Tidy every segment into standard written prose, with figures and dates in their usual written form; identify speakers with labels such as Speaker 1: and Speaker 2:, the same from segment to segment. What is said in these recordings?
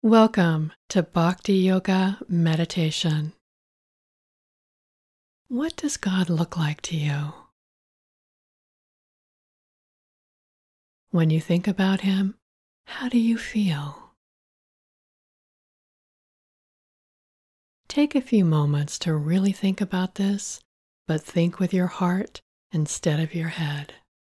Speaker 1: Welcome to Bhakti Yoga Meditation. What does God look like to you? When you think about Him, how do you feel? Take a few moments to really think about this, but think with your heart instead of your head.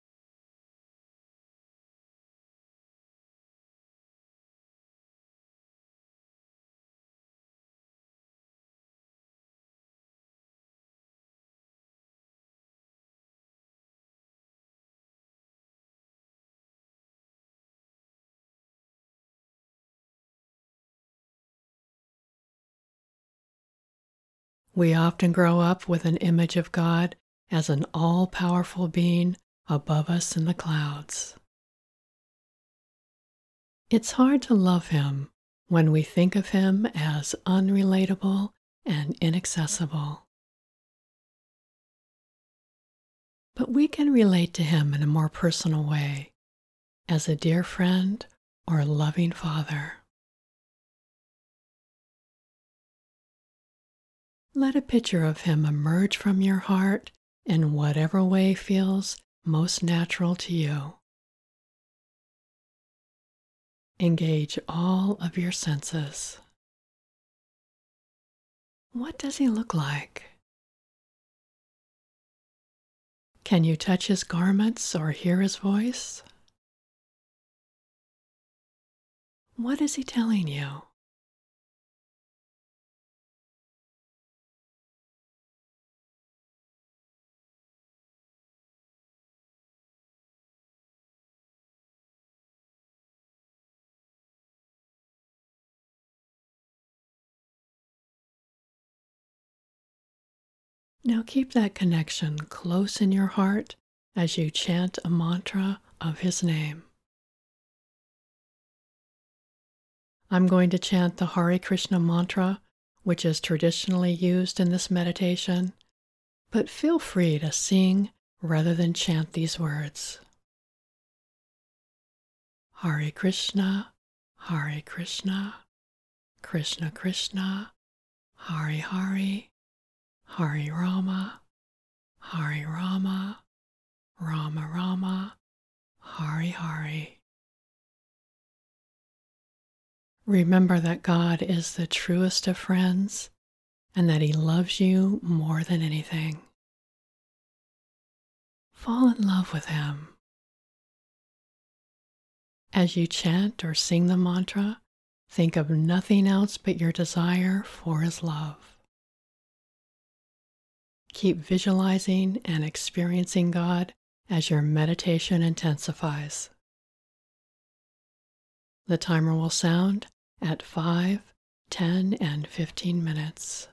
Speaker 1: We often grow up with an image of God as an all-powerful being above us in the clouds. It's hard to love Him when we think of Him as unrelatable and inaccessible. But we can relate to Him in a more personal way, as a dear friend or a loving Father. Let a picture of Him emerge from your heart in whatever way feels most natural to you. Engage all of your senses. What does He look like? Can you touch His garments or hear His voice? What is He telling you? Now keep that connection close in your heart as you chant a mantra of His name. I'm going to chant the Hare Krishna mantra, which is traditionally used in this meditation, but feel free to sing rather than chant these words. Hare Krishna, Krishna Krishna, Hare Hare, Hare Rama, Rama Rama, Hare Hare. Remember that God is the truest of friends and that He loves you more than anything. Fall in love with Him. As you chant or sing the mantra, think of nothing else but your desire for His love. Keep visualizing and experiencing God as your meditation intensifies. The timer will sound at 5, 10, and 15 minutes.